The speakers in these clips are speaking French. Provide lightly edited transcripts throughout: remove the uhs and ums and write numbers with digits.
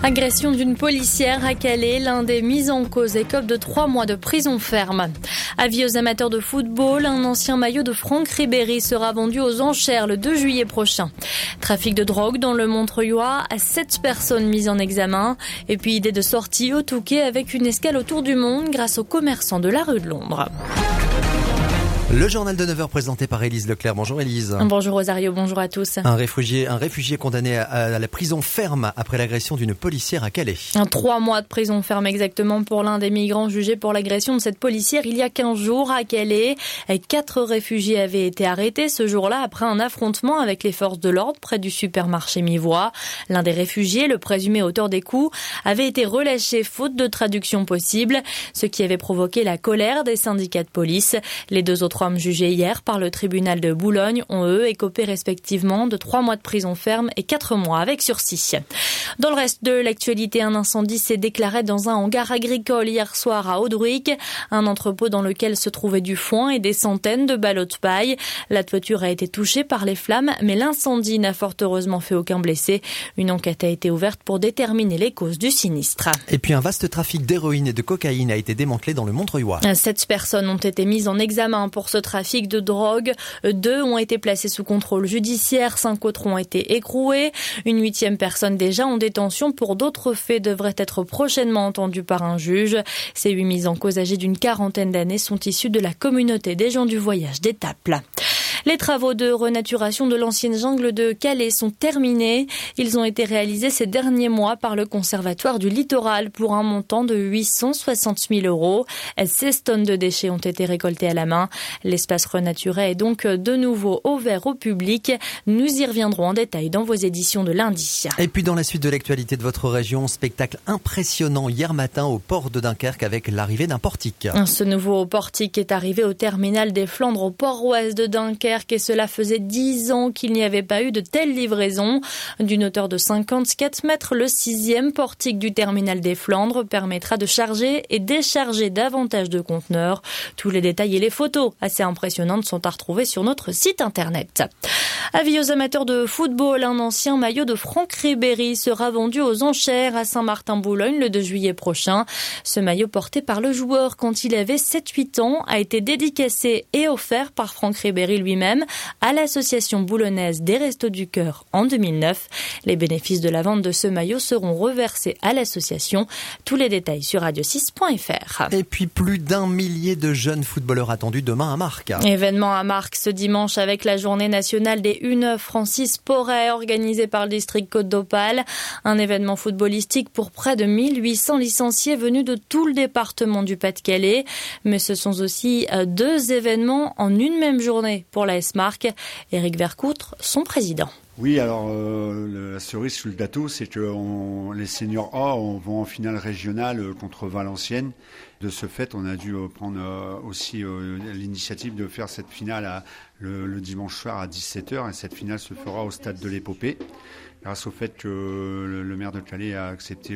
Agression d'une policière à Calais, l'un des mis en cause écope de 3 mois de prison ferme. Avis aux amateurs de football, un ancien maillot de Franck Ribéry sera vendu aux enchères le 2 juillet prochain. Trafic de drogue dans le Montreuillois, 7 personnes mises en examen. Et puis idée de sortie au Touquet avec une escale autour du monde grâce aux commerçants de la rue de Londres. Le journal de 9h présenté par Élise Leclerc. Bonjour Élise. Bonjour Rosario, bonjour à tous. Un réfugié condamné à la prison ferme après l'agression d'une policière à Calais. 3 mois de prison ferme exactement pour l'un des migrants jugés pour l'agression de cette policière il y a 15 jours à Calais. 4 réfugiés avaient été arrêtés ce jour-là après un affrontement avec les forces de l'ordre près du supermarché Mivois. L'un des réfugiés, le présumé auteur des coups, avait été relâché faute de traduction possible, ce qui avait provoqué la colère des syndicats de police. Les 2 autres hommes jugés hier par le tribunal de Boulogne ont eux écopé respectivement de 3 mois de prison ferme et 4 mois avec sursis. Dans le reste de l'actualité, un incendie s'est déclaré dans un hangar agricole hier soir à Audruic, un entrepôt dans lequel se trouvait du foin et des centaines de ballots de paille. La toiture a été touchée par les flammes, mais l'incendie n'a fort heureusement fait aucun blessé. Une enquête a été ouverte pour déterminer les causes du sinistre. Et puis un vaste trafic d'héroïne et de cocaïne a été démantelé dans le Montreuillois. 7 personnes ont été mises en examen pour ce trafic de drogue. 2 ont été placés sous contrôle judiciaire, 5 autres ont été écroués. Une 8e personne déjà en détention pour d'autres faits devrait être prochainement entendue par un juge. Ces 8 mises en cause âgées d'une quarantaine d'années sont issues de la communauté des gens du voyage d'Étaples. Les travaux de renaturation de l'ancienne jungle de Calais sont terminés. Ils ont été réalisés ces derniers mois par le Conservatoire du Littoral pour un montant de 860 000 €. 16 tonnes de déchets ont été récoltés à la main. L'espace renaturé est donc de nouveau ouvert au public. Nous y reviendrons en détail dans vos éditions de lundi. Et puis dans la suite de l'actualité de votre région, spectacle impressionnant hier matin au port de Dunkerque avec l'arrivée d'un portique. Ce nouveau portique est arrivé au terminal des Flandres au port ouest de Dunkerque et cela faisait 10 ans qu'il n'y avait pas eu de telle livraison. D'une hauteur de 54 mètres, le 6e portique du terminal des Flandres permettra de charger et décharger davantage de conteneurs. Tous les détails et les photos assez impressionnantes sont à retrouver sur notre site internet. Avis aux amateurs de football, un ancien maillot de Franck Ribéry sera vendu aux enchères à Saint-Martin-Boulogne le 2 juillet prochain. Ce maillot porté par le joueur quand il avait 7-8 ans a été dédicacé et offert par Franck Ribéry lui-même à l'association boulonnaise des Restos du Cœur en 2009. Les bénéfices de la vente de ce maillot seront reversés à l'association. Tous les détails sur radio6.fr. Et puis plus d'1 millier de jeunes footballeurs attendus demain à Marques. Événement à Marques ce dimanche avec la journée nationale des U9 Francis Porret organisée par le district Côte d'Opale. Un événement footballistique pour près de 1800 licenciés venus de tout le département du Pas-de-Calais. Mais ce sont aussi 2 événements en une même journée pour la S-Marques. Éric Vercoutre, son président. Oui, alors la cerise sur le gâteau, c'est que les seniors A vont en finale régionale contre Valenciennes. De ce fait, on a dû prendre aussi l'initiative de faire cette finale le dimanche soir à 17h. Et cette finale se fera au stade de l'Épopée, grâce au fait que le maire de Calais a accepté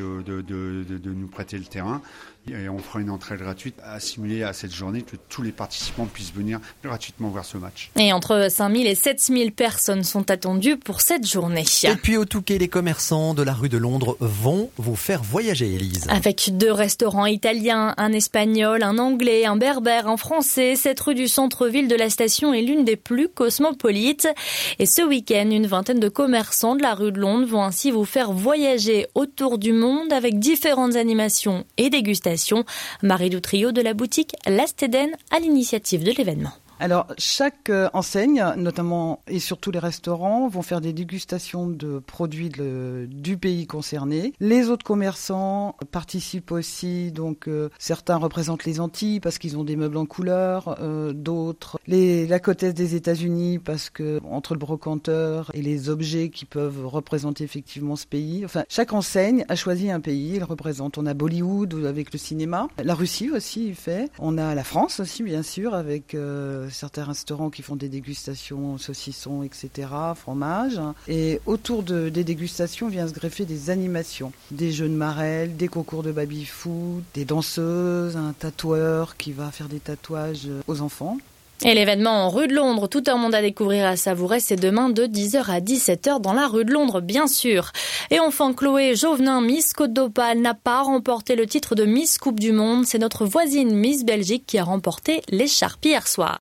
de nous prêter le terrain. Et on fera une entrée gratuite assimilée à cette journée, que tous les participants puissent venir gratuitement voir ce match. Et entre 5 000 et 7 000 personnes sont attendues pour cette journée. Et puis au Touquet, les commerçants de la rue de Londres vont vous faire voyager, Élise. Avec 2 restaurants italiens, un espagnol, un anglais, un berbère, un français, cette rue du centre-ville de la station est l'une des plus cosmopolites. Et ce week-end, une vingtaine de commerçants de la rue de Londres vont ainsi vous faire voyager autour du monde avec différentes animations et dégustations. Marie Doutrio de la boutique Last Eden à l'initiative de l'événement. Alors, chaque enseigne, notamment et surtout les restaurants, vont faire des dégustations de produits du pays concerné. Les autres commerçants participent aussi, donc certains représentent les Antilles parce qu'ils ont des meubles en couleur, d'autres la côte est des États-Unis parce que entre le brocanteur et les objets qui peuvent représenter effectivement ce pays, enfin chaque enseigne a choisi un pays, il représente. On a Bollywood avec le cinéma, la Russie aussi il fait, on a la France aussi bien sûr avec certains restaurants qui font des dégustations saucissons, etc., fromage. Et autour des dégustations vient se greffer des animations, des jeux de marelle, des concours de baby-foot, des danseuses, un tatoueur qui va faire des tatouages aux enfants. Et l'événement en rue de Londres, tout un monde à découvrir et à savourer, c'est demain de 10h à 17h dans la rue de Londres, bien sûr. Et enfin, Chloé Jovenin, Miss Côte d'Opale, n'a pas remporté le titre de Miss Coupe du Monde. C'est notre voisine Miss Belgique qui a remporté l'écharpe hier soir.